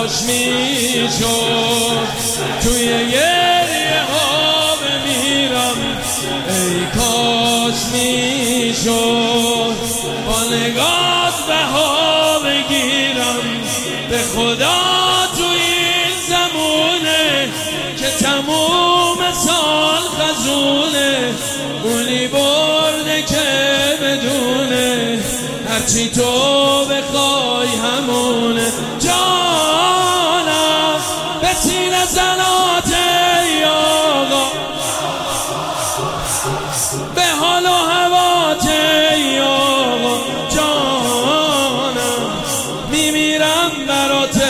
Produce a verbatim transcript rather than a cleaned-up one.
کاش میشد توی گریه ها بمیرم، ای کاش میشد با نگات بها بگیرم. به خدا تو این زمونه که تموم سال خزونه، اونی برده که بدونه هرچی تو بخوای همونه. جانم به سینه زنات ای آقا، به حال و هوات ای آقا، جانم میمیرم برات